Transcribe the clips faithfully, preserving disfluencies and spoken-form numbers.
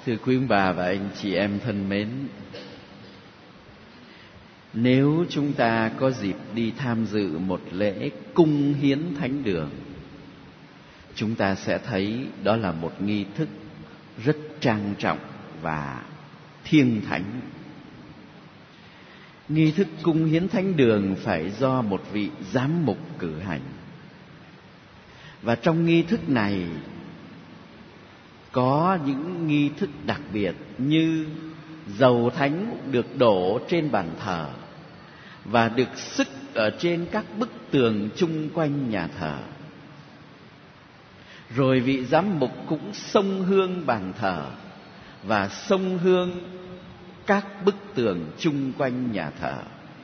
Thưa quý ông bà và anh chị em thân mến, nếu chúng ta có dịp đi tham dự một lễ cung hiến thánh đường, chúng ta sẽ thấy đó là một nghi thức rất trang trọng và thiêng thánh. Nghi thức cung hiến thánh đường phải do một vị giám mục cử hành. Và trong nghi thức này có những nghi thức đặc biệt như dầu thánh được đổ trên bàn thờ và được xức ở trên các bức tường chung quanh nhà thờ. Rồi vị giám mục cũng xông hương bàn thờ và xông hương các bức tường chung quanh nhà thờ.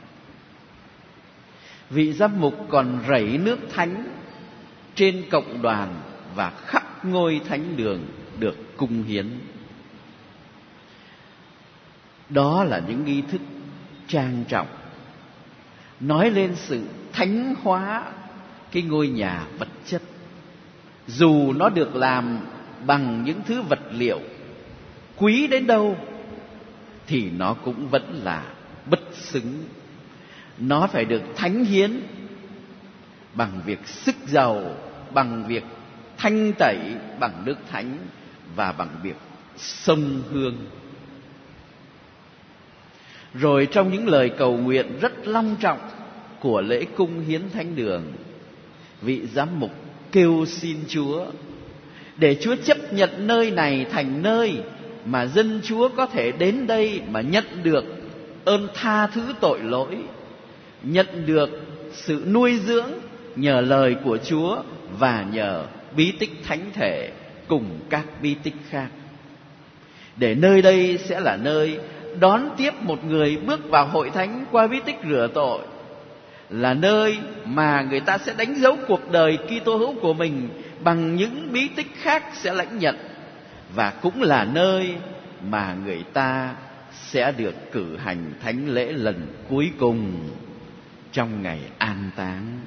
Vị giám mục còn rảy nước thánh trên cộng đoàn và khắp ngôi thánh đường được cung hiến. Đó là những nghi thức trang trọng, nói lên sự thánh hóa cái ngôi nhà vật chất. Dù nó được làm bằng những thứ vật liệu quý đến đâu thì nó cũng vẫn là bất xứng. Nó phải được thánh hiến bằng việc xức dầu, bằng việc thanh tẩy bằng nước thánh và bằng việc xông hương. Rồi trong những lời cầu nguyện rất long trọng của lễ cung hiến thánh đường, vị giám mục kêu xin Chúa để Chúa chấp nhận nơi này thành nơi mà dân Chúa có thể đến đây mà nhận được ơn tha thứ tội lỗi, nhận được sự nuôi dưỡng nhờ lời của Chúa và nhờ bí tích thánh thể cùng các bí tích khác. Để nơi đây sẽ là nơi đón tiếp một người bước vào hội thánh qua bí tích rửa tội, là nơi mà người ta sẽ đánh dấu cuộc đời Kitô hữu của mình bằng những bí tích khác sẽ lãnh nhận, và cũng là nơi mà người ta sẽ được cử hành thánh lễ lần cuối cùng trong ngày an táng.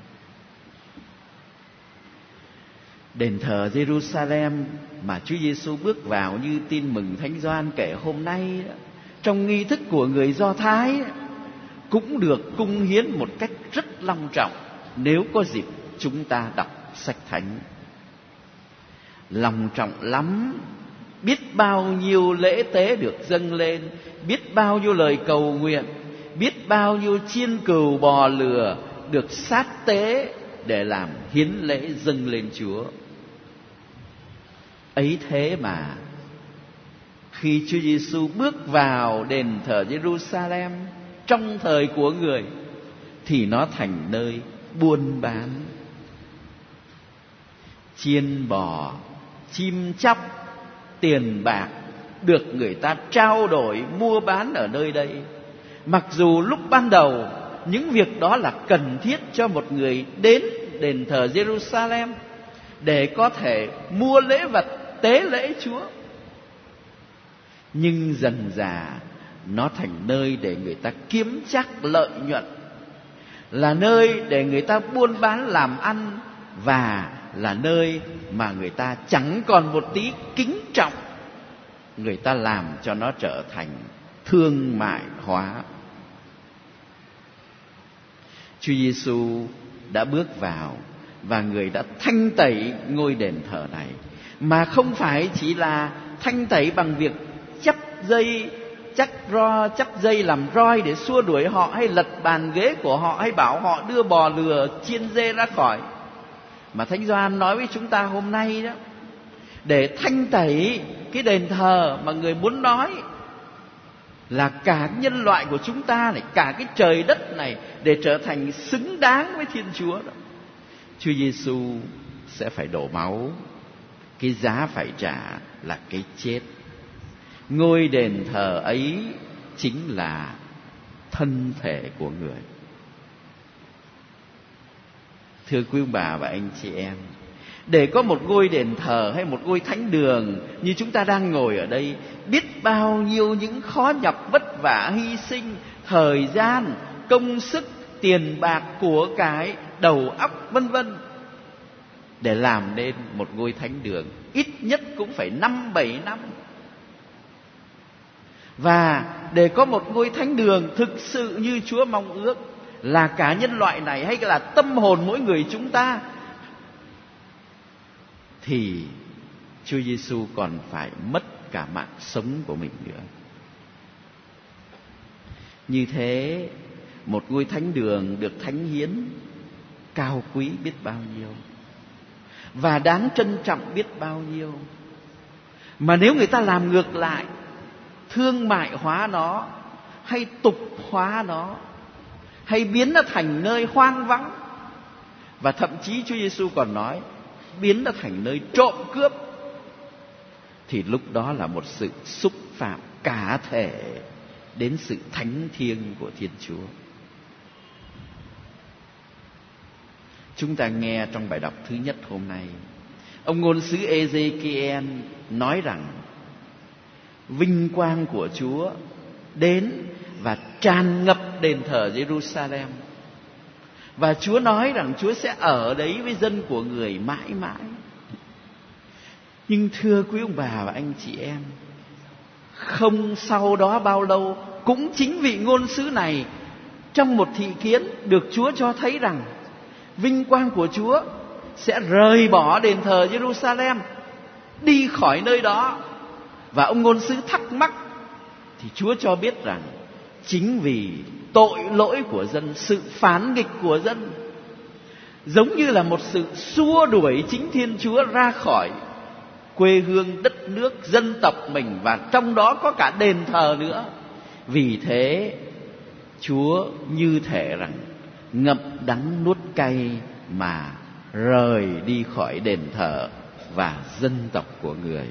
Đền thờ Jerusalem mà Chúa Giêsu bước vào như tin mừng Thánh Gioan kể hôm nay, trong nghi thức của người Do Thái, cũng được cung hiến một cách rất long trọng nếu có dịp chúng ta đọc sách thánh. Long trọng lắm, biết bao nhiêu lễ tế được dâng lên, biết bao nhiêu lời cầu nguyện, biết bao nhiêu chiên cừu bò lừa được sát tế để làm hiến lễ dâng lên Chúa. Ấy thế mà khi Chúa Giêsu bước vào đền thờ Jerusalem trong thời của người thì nó thành nơi buôn bán. Chiên bò, chim chóc, tiền bạc được người ta trao đổi mua bán ở nơi đây. Mặc dù lúc ban đầu những việc đó là cần thiết cho một người đến đền thờ Jerusalem để có thể mua lễ vật tế lễ Chúa, nhưng dần dà nó thành nơi để người ta kiếm chắc lợi nhuận, là nơi để người ta buôn bán làm ăn, và là nơi mà người ta chẳng còn một tí kính trọng. Người ta làm cho nó trở thành thương mại hóa. Chúa Giêsu đã bước vào và người đã thanh tẩy ngôi đền thờ này, mà không phải chỉ là thanh tẩy bằng việc chắp dây, chắc ro, chắp dây làm roi để xua đuổi họ, hay lật bàn ghế của họ, hay bảo họ đưa bò lừa chiên dê ra khỏi. Mà Thánh Gioan nói với chúng ta hôm nay đó, để thanh tẩy cái đền thờ mà người muốn nói là cả nhân loại của chúng ta này, cả cái trời đất này, để trở thành xứng đáng với Thiên Chúa đó, Chúa Giêsu sẽ phải đổ máu. Cái giá phải trả là cái chết. Ngôi đền thờ ấy chính là thân thể của người. Thưa quý ông bà và anh chị em, để có một ngôi đền thờ hay một ngôi thánh đường như chúng ta đang ngồi ở đây, biết bao nhiêu những khó nhọc vất vả, hy sinh thời gian, công sức, tiền bạc, của cải, đầu óc vân vân để làm nên một ngôi thánh đường. Ít nhất cũng phải năm bảy năm Và để có một ngôi thánh đường thực sự như Chúa mong ước, là cả nhân loại này hay là tâm hồn mỗi người chúng ta, thì Chúa Giêsu còn phải mất cả mạng sống của mình nữa. Như thế, một ngôi thánh đường được thánh hiến cao quý biết bao nhiêu, và đáng trân trọng biết bao nhiêu. Mà nếu người ta làm ngược lại, thương mại hóa nó, hay tục hóa nó, hay biến nó thành nơi hoang vắng, và thậm chí Chúa Giêsu còn nói biến nó thành nơi trộm cướp, thì lúc đó là một sự xúc phạm cả thể đến sự thánh thiêng của Thiên Chúa. Chúng ta nghe trong bài đọc thứ nhất hôm nay, ông ngôn sứ Ê-dê-ki-en nói rằng vinh quang của Chúa đến và tràn ngập đền thờ Giê-ru-sa-lem. Và Chúa nói rằng Chúa sẽ ở đấy với dân của người mãi mãi. Nhưng thưa quý ông bà và anh chị em, không sau đó bao lâu, cũng chính vị ngôn sứ này trong một thị kiến được Chúa cho thấy rằng vinh quang của Chúa sẽ rời bỏ đền thờ Giê-ru-sa-lem, đi khỏi nơi đó. Và ông ngôn sứ thắc mắc, thì Chúa cho biết rằng chính vì tội lỗi của dân, sự phản nghịch của dân, giống như là một sự xua đuổi chính Thiên Chúa ra khỏi quê hương, đất nước, dân tộc mình, và trong đó có cả đền thờ nữa. Vì thế Chúa như thể rằng ngậm đắng nuốt cay mà rời đi khỏi đền thờ và dân tộc của người.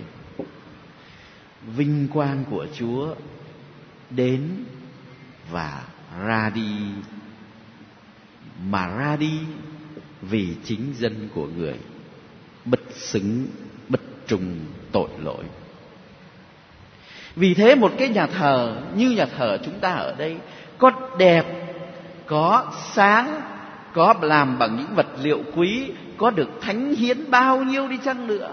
Vinh quang của Chúa đến và ra đi, mà ra đi vì chính dân của người bất xứng, bất trung, tội lỗi. Vì thế một cái nhà thờ như nhà thờ chúng ta ở đây, có đẹp, có sáng, có làm bằng những vật liệu quý, có được thánh hiến bao nhiêu đi chăng nữa,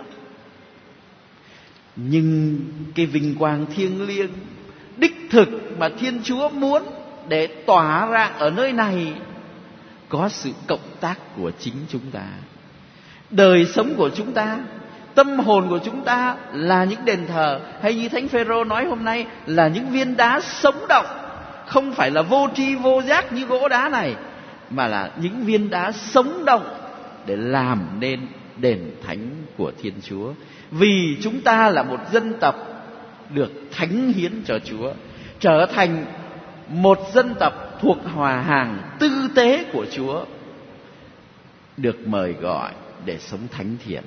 nhưng cái vinh quang thiêng liêng đích thực mà Thiên Chúa muốn để tỏa ra ở nơi này có sự cộng tác của chính chúng ta. Đời sống của chúng ta, tâm hồn của chúng ta là những đền thờ, hay như Thánh Phêrô nói hôm nay là những viên đá sống động, không phải là vô tri vô giác như gỗ đá này, mà là những viên đá sống động để làm nên đền thánh của Thiên Chúa. Vì chúng ta là một dân tộc được thánh hiến cho Chúa, trở thành một dân tộc thuộc hòa hàng tư tế của Chúa, được mời gọi để sống thánh thiện.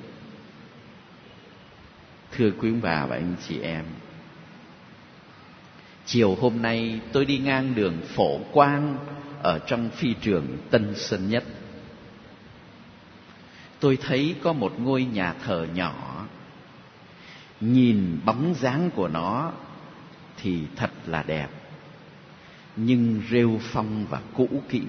Thưa quý ông bà và anh chị em, chiều hôm nay tôi đi ngang đường Phổ Quang ở trong phi trường Tân Sơn Nhất. Tôi thấy có một ngôi nhà thờ nhỏ, nhìn bóng dáng của nó thì thật là đẹp, nhưng rêu phong và cũ kỹ.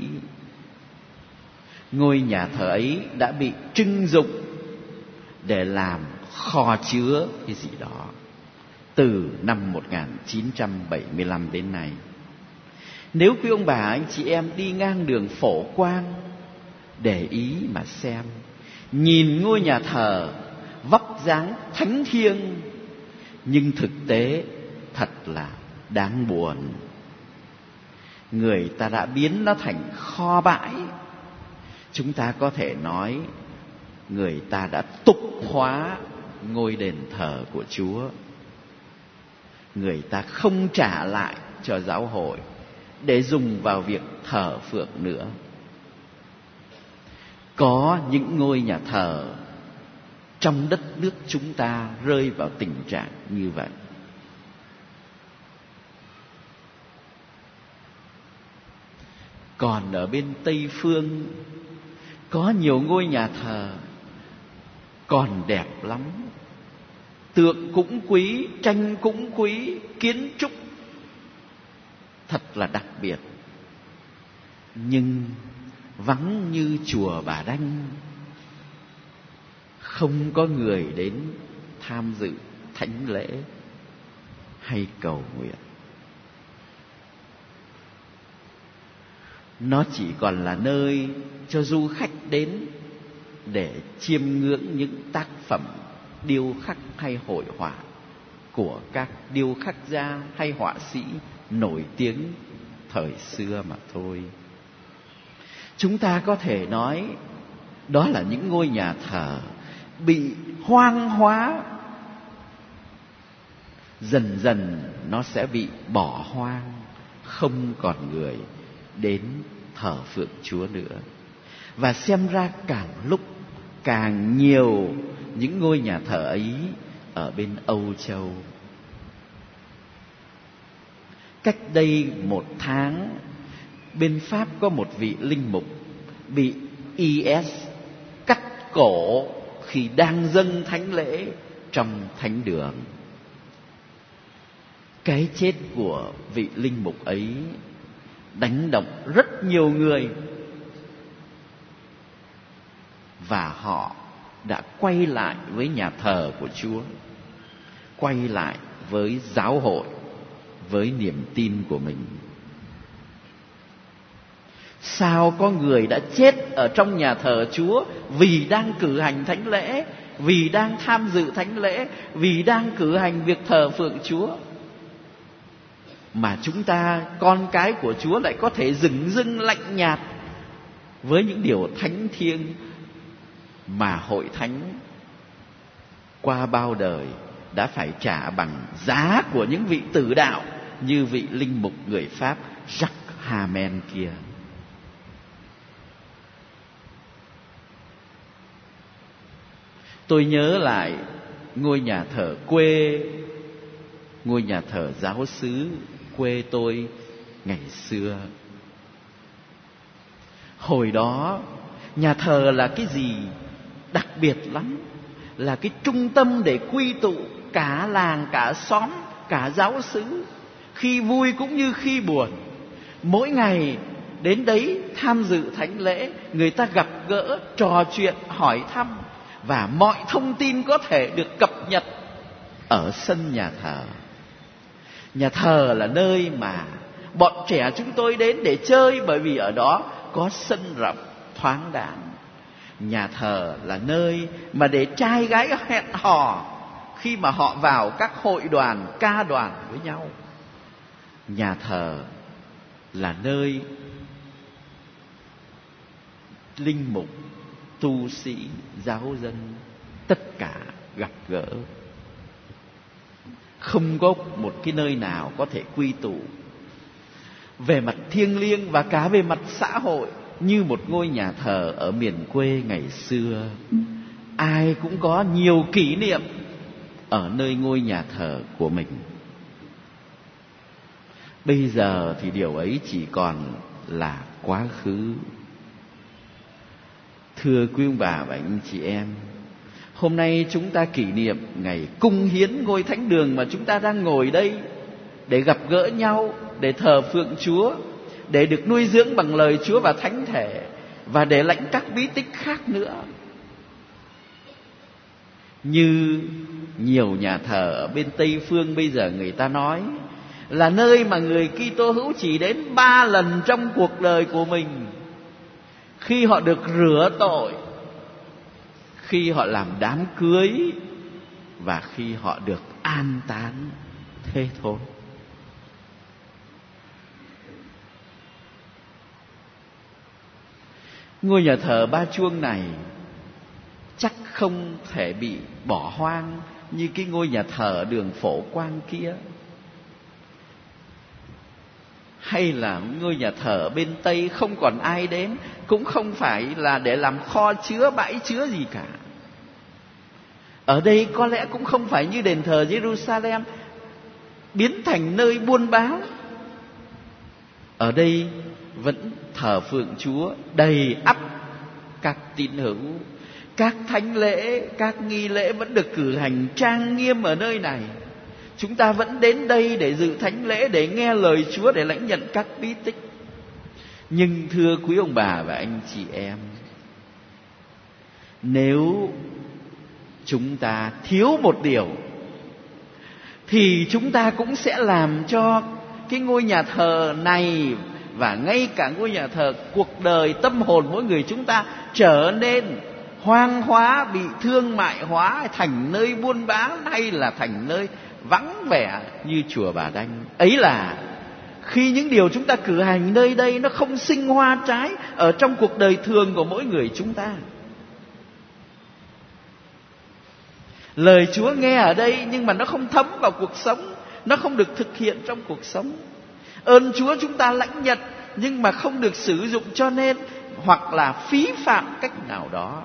Ngôi nhà thờ ấy đã bị trưng dụng để làm kho chứa cái gì đó từ năm một nghìn chín trăm bảy mươi lăm đến nay. Nếu quý ông bà anh chị em đi ngang đường Phổ Quang, để ý mà xem, nhìn ngôi nhà thờ vóc dáng thánh thiêng, nhưng thực tế thật là đáng buồn. Người ta đã biến nó thành kho bãi. Chúng ta có thể nói người ta đã tục hóa ngôi đền thờ của Chúa. Người ta không trả lại cho giáo hội để dùng vào việc thờ phượng nữa. Có những ngôi nhà thờ trong đất nước chúng ta rơi vào tình trạng như vậy. Còn ở bên Tây Phương có nhiều ngôi nhà thờ còn đẹp lắm, tượng cũng quý, tranh cũng quý, kiến trúc thật là đặc biệt, nhưng vắng như chùa Bà Đanh, không có người đến tham dự thánh lễ hay cầu nguyện. nó chỉ còn là nơi cho du khách đến để chiêm ngưỡng những tác phẩm điêu khắc hay hội họa của các điêu khắc gia hay họa sĩ nổi tiếng thời xưa mà thôi. Chúng ta có thể nói đó là những ngôi nhà thờ bị hoang hóa, dần dần nó sẽ bị bỏ hoang, không còn người đến thờ phượng Chúa nữa. Và xem ra càng lúc càng nhiều những ngôi nhà thờ ấy ở bên Âu Châu. Cách đây một tháng, bên Pháp có một vị linh mục bị i ét cắt cổ khi đang dâng thánh lễ trong thánh đường. Cái chết của vị linh mục ấy đánh động rất nhiều người, và họ đã quay lại với nhà thờ của Chúa, quay lại với giáo hội, với niềm tin của mình. Sao có người đã chết ở trong nhà thờ Chúa vì đang cử hành thánh lễ, vì đang tham dự thánh lễ, vì đang cử hành việc thờ phượng Chúa, mà chúng ta, con cái của Chúa, lại có thể dửng dưng lạnh nhạt với những điều thánh thiêng mà hội thánh qua bao đời đã phải trả bằng giá của những vị tử đạo như vị linh mục người Pháp Jacques Hamel kia. Tôi nhớ lại ngôi nhà thờ quê, ngôi nhà thờ giáo xứ quê tôi ngày xưa. Hồi đó nhà thờ là cái gì đặc biệt lắm, là cái trung tâm để quy tụ cả làng, cả xóm, cả giáo xứ, khi vui cũng như khi buồn. Mỗi ngày đến đấy tham dự thánh lễ, người ta gặp gỡ, trò chuyện, hỏi thăm, và mọi thông tin có thể được cập nhật ở sân nhà thờ. Nhà thờ là nơi mà bọn trẻ chúng tôi đến để chơi, bởi vì ở đó có sân rộng thoáng đãng. Nhà thờ là nơi mà để trai gái hẹn hò khi mà họ vào các hội đoàn, ca đoàn với nhau. Nhà thờ là nơi linh mục, tu sĩ, giáo dân tất cả gặp gỡ. Không có một cái nơi nào có thể quy tụ về mặt thiêng liêng và cả về mặt xã hội như một ngôi nhà thờ ở miền quê ngày xưa. Ai cũng có nhiều kỷ niệm ở nơi ngôi nhà thờ của mình. Bây giờ thì điều ấy chỉ còn là quá khứ. Thưa quý ông bà và anh chị em, hôm nay chúng ta kỷ niệm ngày cung hiến ngôi thánh đường mà chúng ta đang ngồi đây để gặp gỡ nhau, để thờ phượng Chúa, để được nuôi dưỡng bằng lời Chúa và thánh thể, và để lãnh các bí tích khác nữa. Như nhiều nhà thờ ở bên Tây Phương bây giờ người ta nói là nơi mà người Kitô hữu chỉ đến ba lần trong cuộc đời của mình: khi họ được rửa tội, khi họ làm đám cưới, và khi họ được an táng. Thế thôi. Ngôi nhà thờ Ba Chuông này chắc không thể bị bỏ hoang như cái ngôi nhà thờ ở đường Phổ Quang kia, hay là ngôi nhà thờ bên Tây không còn ai đến, cũng không phải là để làm kho chứa, bãi chứa gì cả. Ở đây có lẽ cũng không phải như đền thờ Jerusalem biến thành nơi buôn bán. Ở đây vẫn thờ phượng Chúa đầy ắp các tín hữu. Các thánh lễ, các nghi lễ vẫn được cử hành trang nghiêm ở nơi này. Chúng ta vẫn đến đây để dự thánh lễ, để nghe lời Chúa, để lãnh nhận các bí tích. Nhưng thưa quý ông bà và anh chị em, nếu chúng ta thiếu một điều thì chúng ta cũng sẽ làm cho cái ngôi nhà thờ này và ngay cả ngôi nhà thờ, cuộc đời tâm hồn mỗi người chúng ta trở nên hoang hóa, bị thương mại hóa, thành nơi buôn bán hay là thành nơi vắng vẻ như chùa Bà Đanh. Ấy là khi những điều chúng ta cử hành nơi đây nó không sinh hoa trái ở trong cuộc đời thường của mỗi người chúng ta. Lời Chúa nghe ở đây nhưng mà nó không thấm vào cuộc sống, nó không được thực hiện trong cuộc sống. Ơn Chúa chúng ta lãnh nhận nhưng mà không được sử dụng, cho nên hoặc là phí phạm cách nào đó.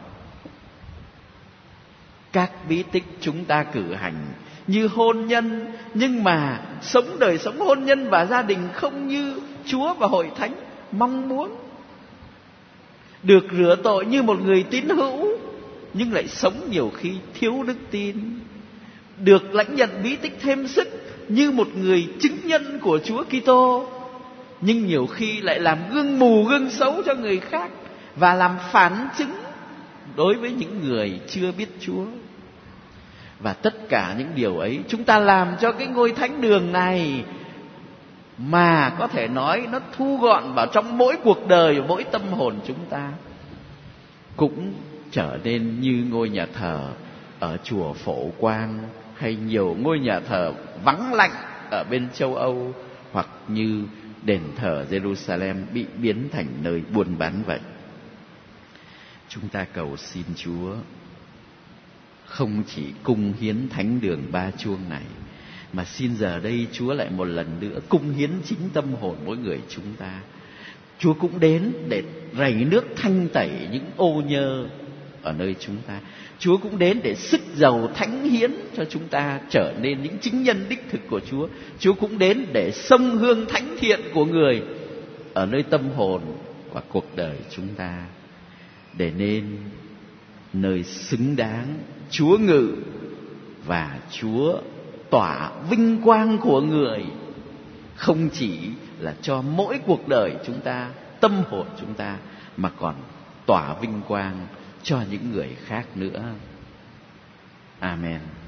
Các bí tích chúng ta cử hành như hôn nhân, nhưng mà sống đời sống hôn nhân và gia đình không như Chúa và Hội Thánh mong muốn. Được rửa tội như một người tín hữu nhưng lại sống nhiều khi thiếu đức tin. Được lãnh nhận bí tích thêm sức như một người chứng nhân của Chúa Kitô, nhưng nhiều khi lại làm gương mù gương xấu cho người khác và làm phản chứng đối với những người chưa biết Chúa. Và tất cả những điều ấy chúng ta làm cho cái ngôi thánh đường này mà có thể nói nó thu gọn vào trong mỗi cuộc đời và mỗi tâm hồn chúng ta, cũng trở nên như ngôi nhà thờ ở chùa Phổ Quang hay nhiều ngôi nhà thờ vắng lạnh ở bên châu Âu, hoặc như đền thờ Jerusalem bị biến thành nơi buôn bán vậy. Chúng ta cầu xin Chúa không chỉ cung hiến thánh đường ba chuông này, mà xin giờ đây Chúa lại một lần nữa cung hiến chính tâm hồn mỗi người chúng ta. Chúa cũng đến để rảy nước thanh tẩy những ô nhơ ở nơi chúng ta. Chúa cũng đến để sức giàu thánh hiến cho chúng ta trở nên những chứng nhân đích thực của Chúa. Chúa cũng đến để xông hương thánh thiện của người ở nơi tâm hồn và cuộc đời chúng ta, để nên nơi xứng đáng Chúa ngự và Chúa tỏa vinh quang của người, không chỉ là cho mỗi cuộc đời chúng ta, tâm hồn chúng ta, mà còn tỏa vinh quang cho những người khác nữa. Amen.